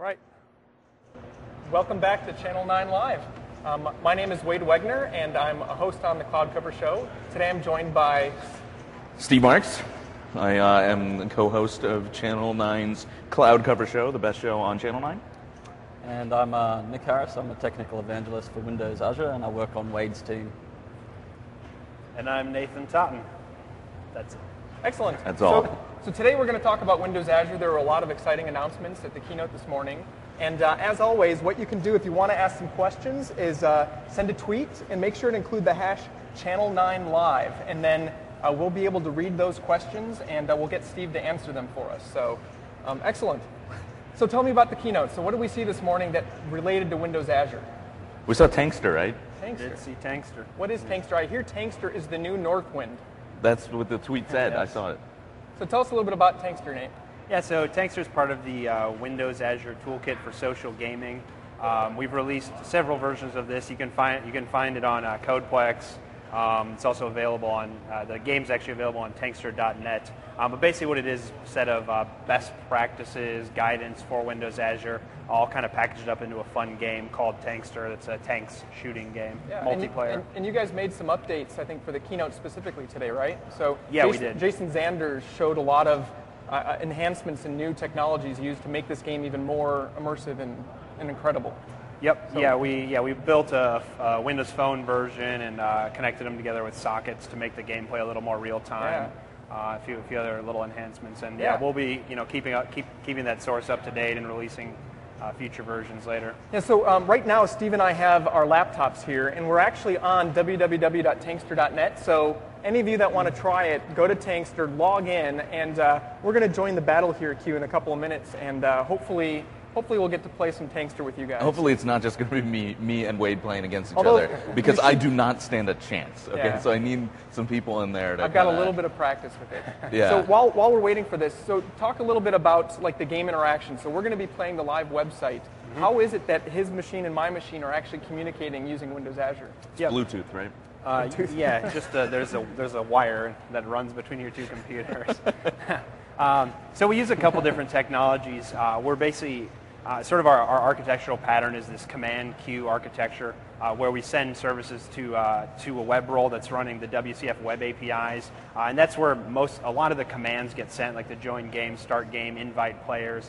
Right. Welcome back to Channel 9 Live. My name is Wade Wegner, and I'm a host on the Cloud Cover Show. Today I'm joined by Steve Marks. I am the co-host of Channel 9's Cloud Cover Show, the best show on Channel 9. And I'm Nick Harris. I'm a technical evangelist for Windows Azure, and I work on Wade's team. And I'm Nathan Totten. That's it. Excellent. That's all. So today we're going to talk about Windows Azure. There were a lot of exciting announcements at the keynote this morning. And as always, what you can do if you want to ask some questions is send a tweet and make sure to include the hash Channel9Live. And then we'll be able to read those questions and we'll get Steve to answer them for us. So excellent. So tell me about the keynote. So what did we see this morning that related to Windows Azure? We saw Tankster, right? Tankster. Did see Tankster. What is Tankster? I hear Tankster is the new Northwind. That's what the tweet said. Yes. I saw it. So tell us a little bit about Tankster, Nate. Yeah, so Tankster is part of the Windows Azure Toolkit for social gaming. We've released several versions of this. You can find it on Codeplex. It's also available on the game's actually available on Tankster.net. But basically, what it is a set of best practices, guidance for Windows Azure, all kind of packaged up into a fun game called Tankster. That's a tanks shooting game, multiplayer. And you guys made some updates, I think, for the keynote specifically today, right? So yeah, we did. Jason Zanders showed a lot of enhancements and new technologies used to make this game even more immersive and incredible. Yep. So, we built a Windows Phone version and connected them together with sockets to make the gameplay a little more real time. Yeah. A few other little enhancements, and yeah, we'll be keeping that source up to date and releasing future versions later. Yeah. So right now, Steve and I have our laptops here, and we're actually on www.tankster.net. So any of you that want to try it, go to Tankster, log in, and we're going to join the battle here, Q, in a couple of minutes, and hopefully we'll get to play some Tankster with you guys. Hopefully it's not just going to be me and Wade playing against each other, because I do not stand a chance. Okay, yeah. So I need some people in there. I've got a little bit of practice with it. Yeah. So while we're waiting for this, so talk a little bit about like the game interaction. So we're going to be playing the live website. Mm-hmm. How is it that his machine and my machine are actually communicating using Windows Azure? It's Bluetooth, right? Yeah, just there's a wire that runs between your two computers. So we use a couple different technologies. We're basically sort of our architectural pattern is this command queue architecture, where we send services to a web role that's running the WCF web APIs, and that's where a lot of the commands get sent, like the join game, start game, invite players.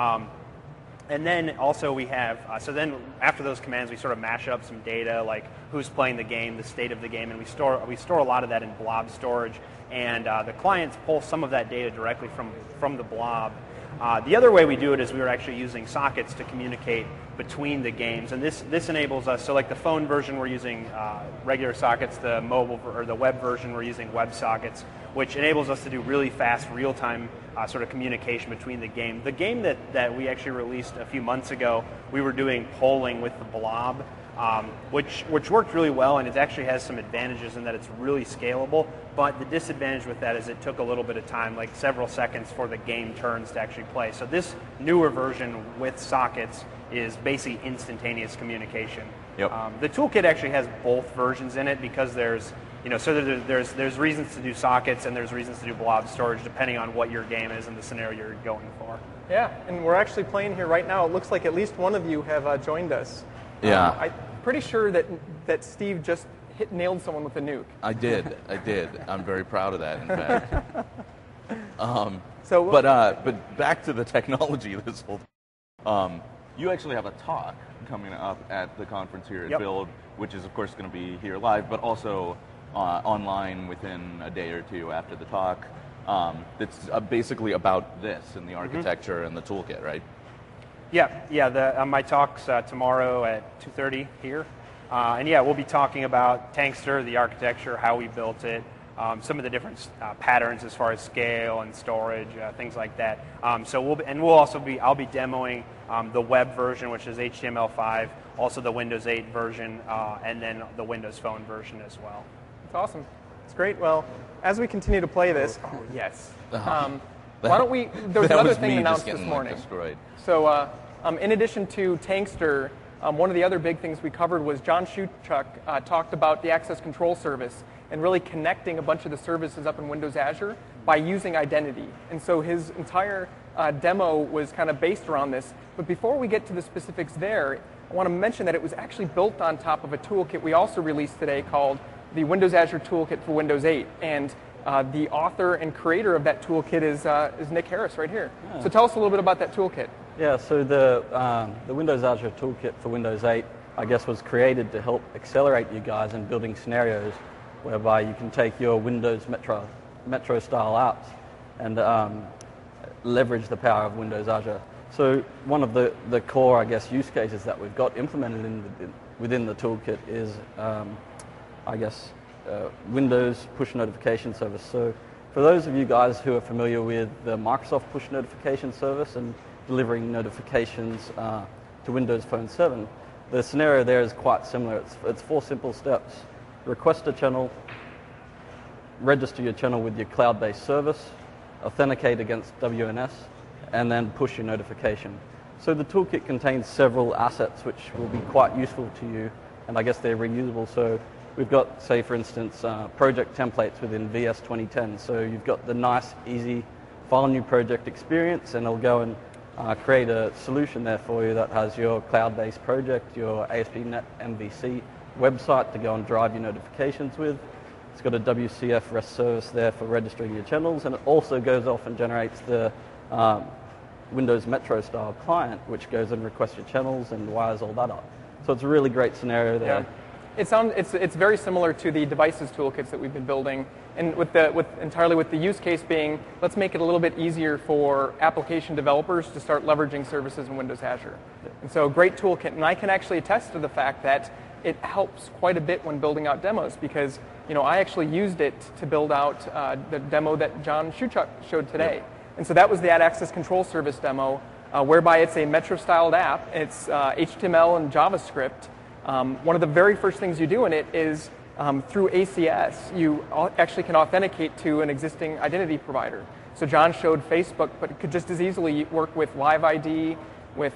And then also we have, so then after those commands, we sort of mash up some data, like who's playing the game, the state of the game, and we store a lot of that in blob storage, and the clients pull some of that data directly from the blob. The other way we do it is we are actually using sockets to communicate between the games, and this enables us. So, like the phone version, we're using regular sockets. The mobile or the web version, we're using web sockets, which enables us to do really fast, real-time sort of communication between the game. The game that we actually released a few months ago, we were doing polling with the blob, which worked really well, and it actually has some advantages in that it's really scalable. But the disadvantage with that is it took a little bit of time, like several seconds, for the game turns to actually play. So this newer version with sockets is basically instantaneous communication. Yep. The toolkit actually has both versions in it because there's reasons to do sockets and there's reasons to do blob storage depending on what your game is and the scenario you're going for. Yeah, and we're actually playing here right now. It looks like at least one of you have joined us. Yeah. I'm pretty sure that Steve just nailed someone with a nuke. I did. I'm very proud of that, in fact. So, but back to the technology of this whole you actually have a talk coming up at the conference here at Build, which is, of course, going to be here live, but also online within a day or two after the talk. That's basically about this and the architecture and the toolkit, right? Yeah. My talk's tomorrow at 2:30 here. And we'll be talking about Tankster, the architecture, how we built it, some of the different patterns as far as scale and storage, things like that. I'll be demoing the web version, which is HTML5, also the Windows 8 version, and then the Windows Phone version as well. That's awesome. It's great. Well, as we continue to play this, yes. Why don't we? There was another thing announced this morning. So, in addition to Tankster, one of the other big things we covered was John Shuchuk talked about the Access Control Service and really connecting a bunch of the services up in Windows Azure. by using identity. And so his entire demo was kind of based around this. But before we get to the specifics there, I want to mention that it was actually built on top of a toolkit we also released today called the Windows Azure Toolkit for Windows 8. And the author and creator of that toolkit is Nick Harris right here. Yeah. So tell us a little bit about that toolkit. Yeah, so the Windows Azure Toolkit for Windows 8, I guess, was created to help accelerate you guys in building scenarios whereby you can take your Windows Metro style apps and leverage the power of Windows Azure. So one of the core, I guess, use cases that we've got implemented within the toolkit is, Windows push notification service. So for those of you guys who are familiar with the Microsoft push notification service and delivering notifications to Windows Phone 7, the scenario there is quite similar. It's 4 simple steps. Request a channel, register your channel with your cloud-based service, authenticate against WNS, and then push your notification. So the toolkit contains several assets which will be quite useful to you, and I guess they're reusable. So we've got, say for instance, project templates within VS 2010. So you've got the nice, easy file new project experience, and it'll go and create a solution there for you that has your cloud-based project, your ASP.NET MVC website to go and drive your notifications with. It's got a WCF REST service there for registering your channels, and it also goes off and generates the Windows Metro style client, which goes and requests your channels and wires all that up. So it's a really great scenario there. Yeah. It's very similar to the devices toolkits that we've been building, and entirely with the use case being, let's make it a little bit easier for application developers to start leveraging services in Windows Azure. And so great toolkit, and I can actually attest to the fact that it helps quite a bit when building out demos, because I actually used it to build out the demo that John Shuchuk showed today. Yep. And so that was the Ad Access Control Service demo, whereby it's a Metro-styled app. It's HTML and JavaScript. One of the very first things you do in it is through ACS, you actually can authenticate to an existing identity provider. So John showed Facebook, but it could just as easily work with Live ID, with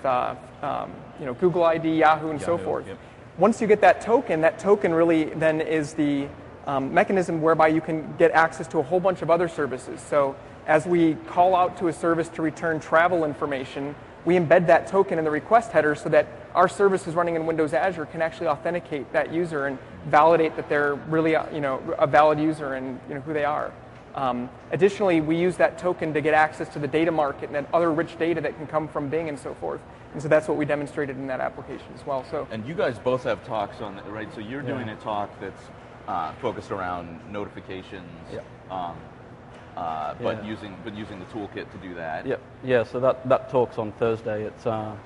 Google ID, Yahoo, and so forth. Yep. Once you get that token really then is the mechanism whereby you can get access to a whole bunch of other services. So as we call out to a service to return travel information, we embed that token in the request header so that our services running in Windows Azure can actually authenticate that user and validate that they're really a valid user and who they are. Additionally, we use that token to get access to the data market and other rich data that can come from Bing and so forth. And so that's what we demonstrated in that application as well. So, and you guys both have talks on that, right? So you're doing a talk that's focused around notifications, but using the toolkit to do that. Yep. Yeah. So that talk's on Thursday. It's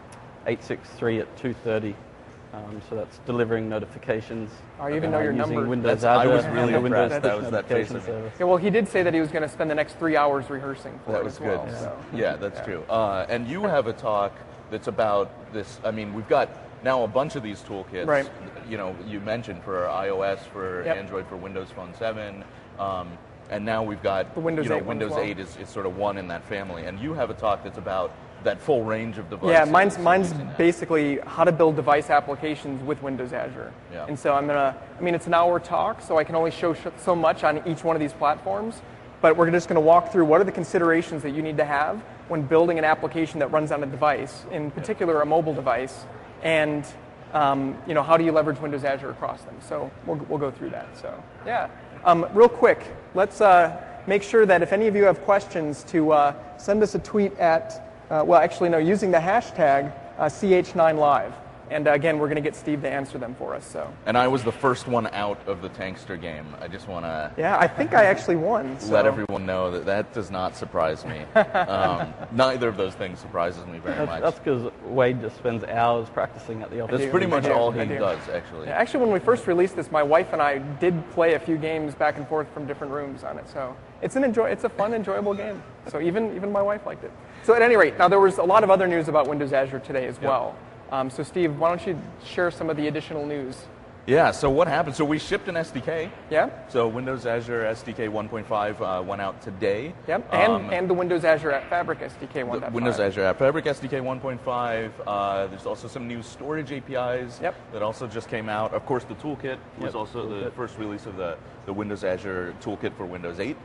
863 at 2:30. So that's delivering notifications. I even know your number. Windows I Azure was really impressed. That was that face of it. Yeah, well, he did say that he was going to spend the next 3 hours rehearsing for it as well. That was good. Yeah, that's true. And you have a talk that's about this. I mean, we've got now a bunch of these toolkits. Right. You mentioned for iOS, for Android, for Windows Phone 7. And now we've got the Windows 8 Windows 8 is sort of one in that family. And you have a talk that's about that full range of devices. Yeah, mine's basically how to build device applications with Windows Azure. Yeah. And so it's an hour talk, so I can only show so much on each one of these platforms. But we're just going to walk through what are the considerations that you need to have when building an application that runs on a device, in particular a mobile device, and how do you leverage Windows Azure across them. So we'll go through that. So yeah, real quick, let's make sure that if any of you have questions to send us a tweet at using the hashtag CH9Live. And again, we're going to get Steve to answer them for us. So. And I was the first one out of the Tankster game. I just want to... Yeah, I think I actually won. So. Let everyone know that does not surprise me. Neither of those things surprises me very much. That's because Wade just spends hours practicing at the office. That's pretty much all he does, actually. Yeah, actually, when we first released this, my wife and I did play a few games back and forth from different rooms on it. So it's a fun, enjoyable game. So even my wife liked it. So at any rate, now there was a lot of other news about Windows Azure today as well. So Steve, why don't you share some of the additional news? Yeah, so what happened? So we shipped an SDK. Yeah. So Windows Azure SDK 1.5 went out today. Yep, and the Windows Azure App Fabric SDK 1.5. Windows Azure App Fabric SDK 1.5. There's also some new storage APIs that also just came out. Of course, the toolkit was also the first release of the Windows Azure Toolkit for Windows 8.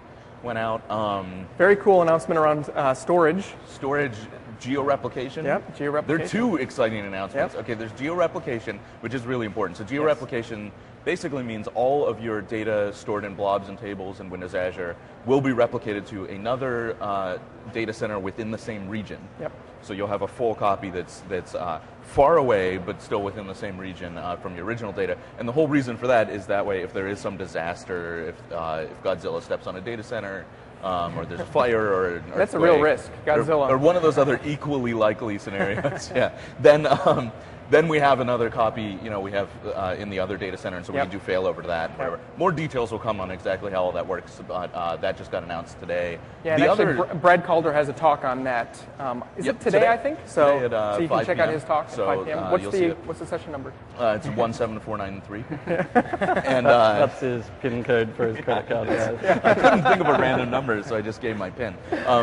went out. Very cool announcement around storage. Storage georeplication. Yep, georeplication. There are two exciting announcements. Yep. Okay, there's georeplication, which is really important. So georeplication basically means all of your data stored in blobs and tables in Windows Azure will be replicated to another data center within the same region. Yep. So you'll have a full copy that's far away, but still within the same region from your original data. And the whole reason for that is that way, if there is some disaster, if Godzilla steps on a data center, or there's a fire or an That's a real earthquake, risk, Godzilla. or one of those other equally likely scenarios. Then we have another copy, we have in the other data center, and so we can do failover to that. Whatever. More details will come on exactly how all that works, but that just got announced today. Yeah, and actually, Brad Calder has a talk on that. Is it today, I think? So, today at, so you can check out his talk so, at 5 p.m. What's the session number? It's 17493. And That's his PIN code for his credit card. I couldn't think of a random number, so I just gave my PIN.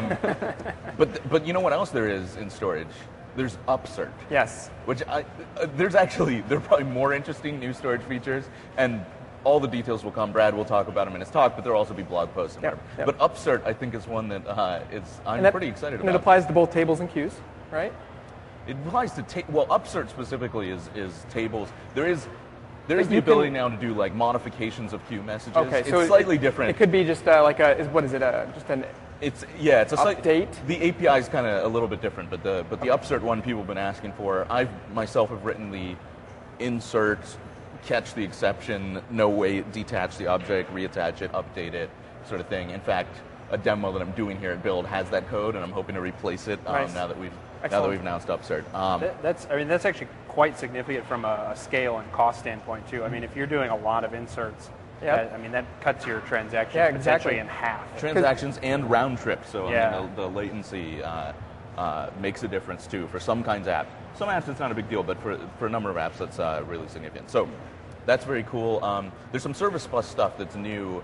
But you know what else there is in storage? There's Upsert. Yes. Which there are probably more interesting new storage features, and all the details will come. Brad will talk about them in his talk, but there'll also be blog posts and whatever. Yep. But Upsert, I think, is one that I'm pretty excited about. And it applies to both tables and queues, right? It applies to Upsert specifically is tables. There is the ability now to do like modifications of queue messages. Okay, so it's slightly different. It could be just just an it's a update. The API is kind of a little bit different, but the Upsert one people have been asking for. I myself have written the insert, catch the exception, no wait, detach the object, reattach it, update it, sort of thing. In fact, a demo that I'm doing here at Build has that code, and I'm hoping to replace it now that we've announced Upsert. That's actually quite significant from a scale and cost standpoint too. I mean, if you're doing a lot of inserts. That cuts your transactions potentially in half. Transactions and round trips, so the latency makes a difference too. For some kinds of apps. Some apps it's not a big deal, but for a number of apps that's really significant. So that's very cool. There's some Service Bus stuff that's new.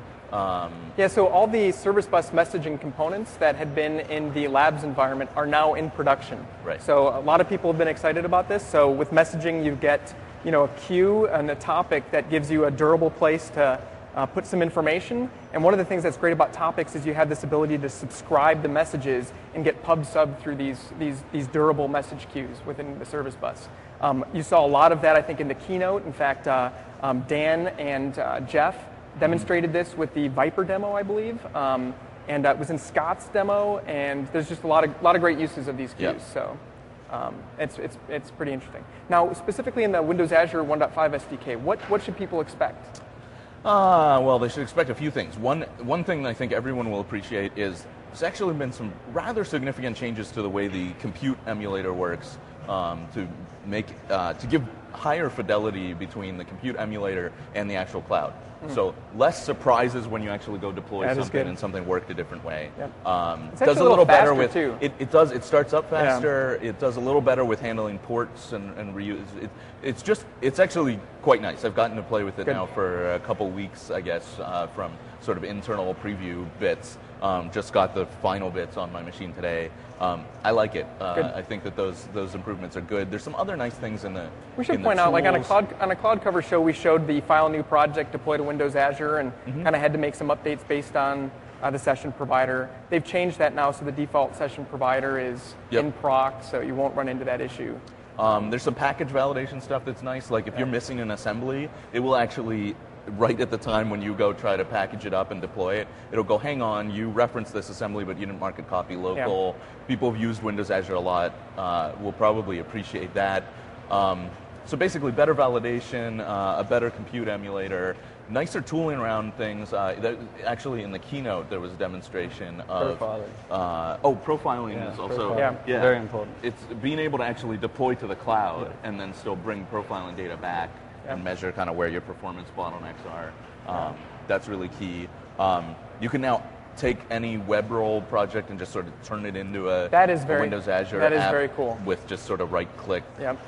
So all the Service Bus messaging components that had been in the labs environment are now in production. Right. So a lot of people have been excited about this. So with messaging, you get a queue and a topic that gives you a durable place to put some information. And one of the things that's great about topics is you have this ability to subscribe the messages and get pub sub through these durable message queues within the Service Bus. You saw a lot of that, I think, in the keynote. In fact, Dan and Jeff demonstrated this with the Viper demo, I believe. And it was in Scott's demo, and there's just a lot of great uses of these queues. Yep. So it's pretty interesting. Now, specifically in the Windows Azure 1.5 SDK, what should people expect? Well, they should expect a few things. One thing that I think everyone will appreciate is there's actually been some rather significant changes to the way the compute emulator works to give higher fidelity between the compute emulator and the actual cloud. So less surprises when you actually go deploy something and something worked a different way. Yep. Does a little better with too. It starts up faster. Yeah. It does a little better with handling ports and reuse. It's actually quite nice. I've gotten to play with it now for a couple weeks, I guess, from sort of internal preview bits. Just got the final bits on my machine today. I like it. I think that those improvements are good. There's some other nice things in the. We should point out, like on a cloud cover show, we showed the file new project deploy to Windows Azure, and kind of had to make some updates based on the session provider. They've changed that now, so the default session provider is in proc, so you won't run into that issue. There's some package validation stuff that's nice. Like if you're missing an assembly, it will actually. Right at the time when you go try to package it up and deploy it, it'll go, hang on, you referenced this assembly, but you didn't mark it copy local. Yeah. People have used Windows Azure a lot, will probably appreciate that. So basically, better validation, a better compute emulator, nicer tooling around things. Actually, in the keynote, there was a demonstration of... Profiling. Profiling is also... Very important. It's being able to actually deploy to the cloud and then still bring profiling data back and measure kind of where your performance bottlenecks are. That's really key. You can now take any web role project and just sort of turn it into a Windows Azure app. That is very cool. With just sort of right-click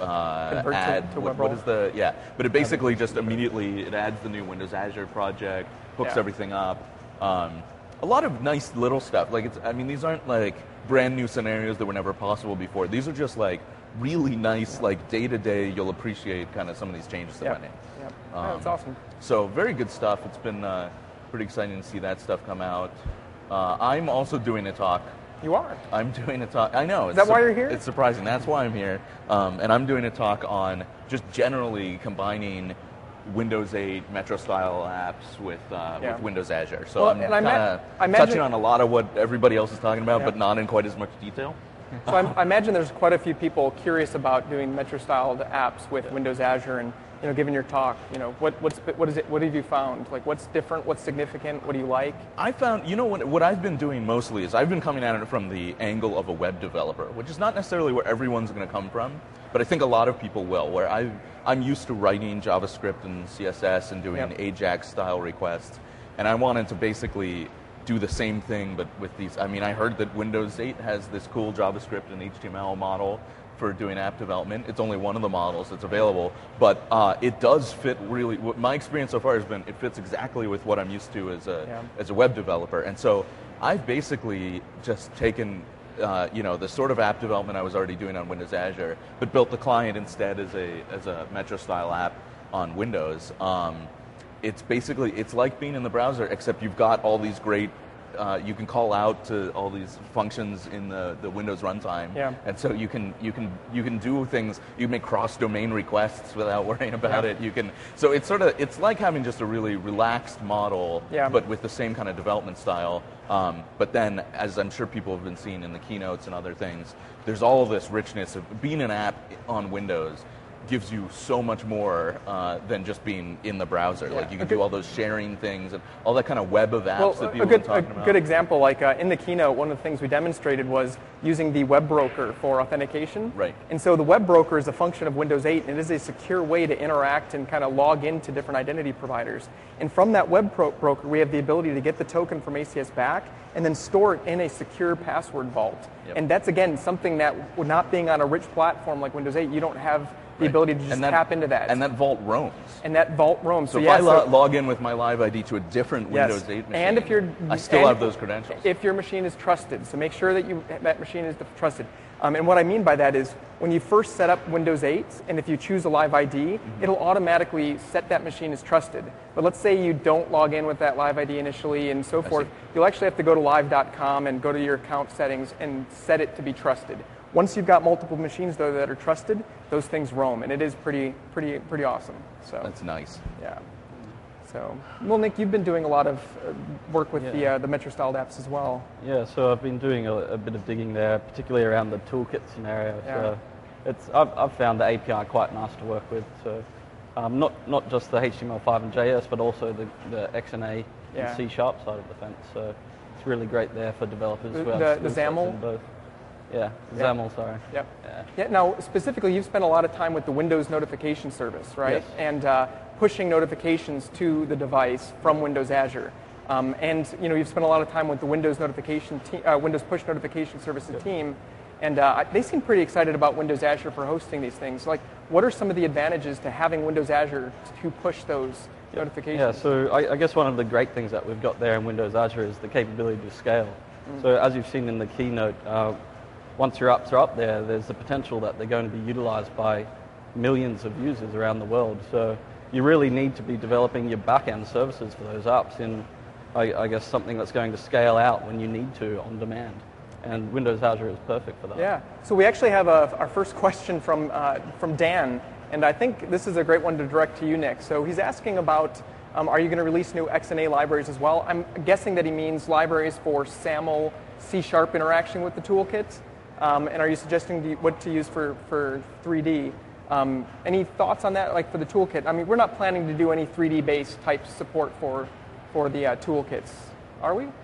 add. To web role. But it basically just immediately, it adds the new Windows Azure project, hooks everything up. A lot of nice little stuff. These aren't like brand new scenarios that were never possible before. These are just like really nice, like day-to-day, you'll appreciate kind of some of these changes that went in. That's awesome. So very good stuff. It's been pretty exciting to see that stuff come out. I'm also doing a talk. You are? I'm doing a talk. I know. Is that why you're here? It's surprising. That's why I'm here. And I'm doing a talk on just generally combining Windows 8 Metro-style apps with Windows Azure. So I'm kind of touching on a lot of what everybody else is talking about, but not in quite as much detail. So I imagine there's quite a few people curious about doing Metro-styled apps with Windows Azure, and given your talk, what is it? What have you found? Like, what's different? What's significant? What do you like? I found, what I've been doing mostly is I've been coming at it from the angle of a web developer, which is not necessarily where everyone's going to come from, but I think a lot of people will. Where I'm used to writing JavaScript and CSS and doing AJAX-style requests, and I wanted to basically do the same thing, but with these. I mean, I heard that Windows 8 has this cool JavaScript and HTML model for doing app development. It's only one of the models that's available, but it does fit really. My experience so far has been it fits exactly with what I'm used to as a web developer, and so I've basically just taken the sort of app development I was already doing on Windows Azure, but built the client instead as a Metro-style app on Windows. It's like being in the browser, except you've got all these great. You can call out to all these functions in the Windows runtime, and so you can do things. You can make cross-domain requests without worrying about it. So it's like having just a really relaxed model, but with the same kind of development style. But then, as I'm sure people have been seeing in the keynotes and other things, there's all this richness of being an app on Windows. Gives you so much more than just being in the browser. Like you can do all those sharing things and all that kind of web of apps that people are talking about. A good example, like in the keynote, one of the things we demonstrated was using the web broker for authentication. Right. And so the web broker is a function of Windows 8, and it is a secure way to interact and kind of log into different identity providers. And from that web broker, we have the ability to get the token from ACS back and then store it in a secure password vault. And that's, again, something that, not being on a rich platform like Windows 8, you don't have the ability to just tap into that. And that vault roams. So if I log in with my live ID to a different Windows 8 machine, and I still have those credentials. If your machine is trusted, so make sure that that machine is trusted. And what I mean by that is when you first set up Windows 8, and if you choose a live ID, it'll automatically set that machine as trusted. But let's say you don't log in with that live ID initially and so forth, you'll actually have to go to live.com and go to your account settings and set it to be trusted. Once you've got multiple machines, though, that are trusted, those things roam, and it is pretty awesome. So that's nice. Yeah. So, well, Nick, you've been doing a lot of work with the Metro-styled apps as well. Yeah. So I've been doing a bit of digging there, particularly around the toolkit scenario. So I've found the API quite nice to work with. So not just the HTML5 and JS, but also the XNA and C# side of the fence. So it's really great there for developers who have the XAML. XAML, sorry. Yep. Yeah. Now, specifically, you've spent a lot of time with the Windows notification service, right? Yes. And pushing notifications to the device from Windows Azure. And you've spent a lot of time with the Windows Windows Push Notification Service team, and they seem pretty excited about Windows Azure for hosting these things. Like, what are some of the advantages to having Windows Azure to push those notifications? Yeah. So I guess one of the great things that we've got there in Windows Azure is the capability to scale. So as you've seen in the keynote. Once your apps are up there, there's the potential that they're going to be utilized by millions of users around the world. So you really need to be developing your back-end services for those apps in, I guess, something that's going to scale out when you need to on demand. And Windows Azure is perfect for that. Yeah. So we actually have our first question from Dan, and I think this is a great one to direct to you, Nick. So he's asking about, are you going to release new XNA libraries as well? I'm guessing that he means libraries for SAML, C# interaction with the toolkit. And are you suggesting what to use for 3D? Any thoughts on that, like for the toolkit? I mean, we're not planning to do any 3D-based type support for the toolkits, are we?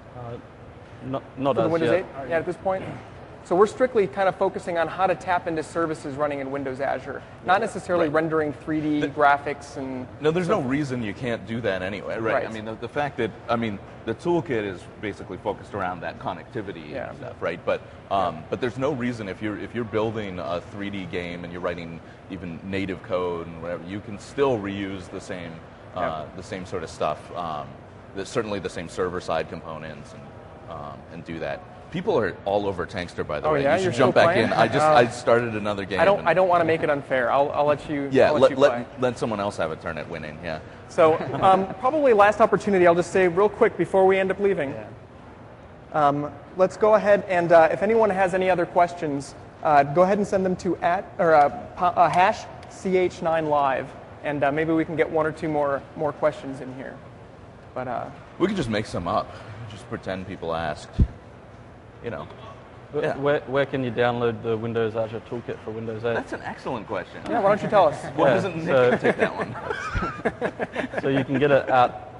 Not for the Windows 8? yet. Yeah, at this point. So we're strictly kind of focusing on how to tap into services running in Windows Azure, not necessarily rendering 3D graphics and. No, there's no reason you can't do that anyway, right? I mean, the fact that the toolkit is basically focused around that connectivity and stuff, right? But there's no reason if you're building a 3D game and you're writing even native code and whatever, you can still reuse the same sort of stuff. Certainly the same server side components and do that. People are all over Tankster, by the way. Yeah? You should You're jump still back playing? in. I started another game. I don't want to make it unfair. I'll let you. Yeah, I'll let you play. let someone else have a turn at winning. Yeah. So probably last opportunity. I'll just say real quick before we end up leaving. Let's go ahead and if anyone has any other questions, go ahead and send them to hash ch9 live, and maybe we can get one or two more questions in here. But we could just make some up, just pretend people asked. Yeah. Where can you download the Windows Azure Toolkit for Windows 8? That's an excellent question. yeah, why don't you tell us? Why doesn't Nick take that one? So you can get it at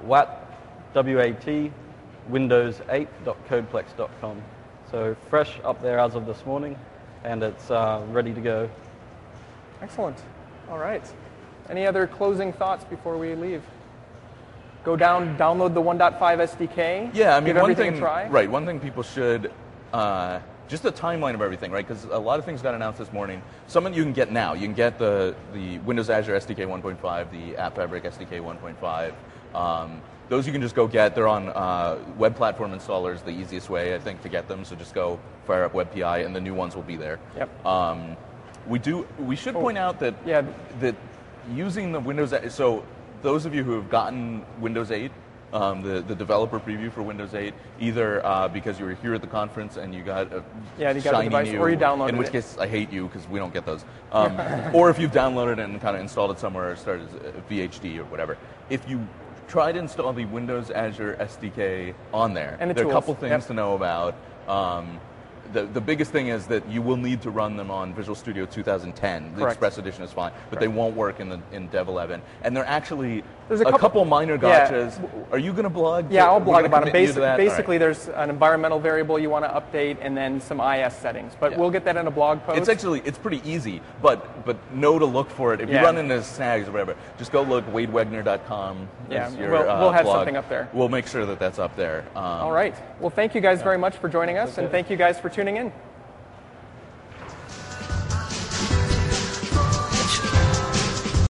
windows8.codeplex.com. So fresh up there as of this morning, and it's ready to go. Excellent. All right. Any other closing thoughts before we leave? Go download the 1.5 SDK. Yeah, I mean, give everything a try. Right. One thing people should. Just the timeline of everything, right? Because a lot of things got announced this morning. Some of you can get now. You can get the Windows Azure SDK 1.5, the App Fabric SDK 1.5. Those you can just go get. They're on web platform installers, the easiest way, I think, to get them. So just go fire up WebPI, and the new ones will be there. Yep. We should point out that that using the Windows. So those of you who have gotten Windows 8. The developer preview for Windows 8, either because you were here at the conference and you got a you got shiny the device, new, or you downloaded it. in which case I hate you because we don't get those. Or if you've downloaded it and kind of installed it somewhere, or started VHD or whatever. If you try to install the Windows Azure SDK on there, and there are a tools. couple things to know about. The biggest thing is that you will need to run them on Visual Studio 2010. The Correct. Express Edition is fine, but they won't work in Dev 11. And they're actually There's a couple minor gotchas. Yeah. Are you going to blog? Yeah, I'll We're blog gonna about it. commit you to that? Basically, All right. there's an environmental variable you want to update, and then some IS settings. But Yeah. we'll get that in a blog post. It's pretty easy, but know to look for it. If you Yeah. run into snags or whatever, just go look wadewegner.com. Yeah, as your, we'll have blog. something up there. We'll make sure that that's up there. All right. Well, thank you guys very much for joining us, and thank you guys for tuning in.